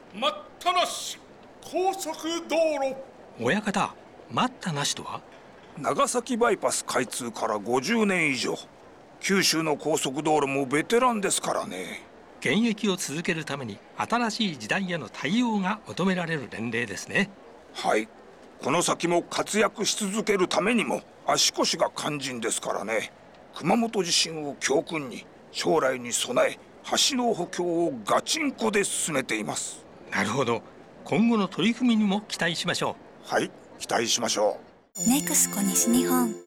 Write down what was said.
待ったなし高速道路。 親方、待ったなしとは？ 長崎バイパス開通から50年以上、九州の高速道路もベテランですからね。 現役を続けるために新しい時代への対応が求められる年齢ですね。 はい、この先も活躍し続けるためにも足腰が肝心ですからね。熊本地震を教訓に将来に備え橋の補強をガチンコで進めています。 なるほど、今後の取り組みにも期待しましょう。 はい、期待しましょう。 ネクスコ西日本。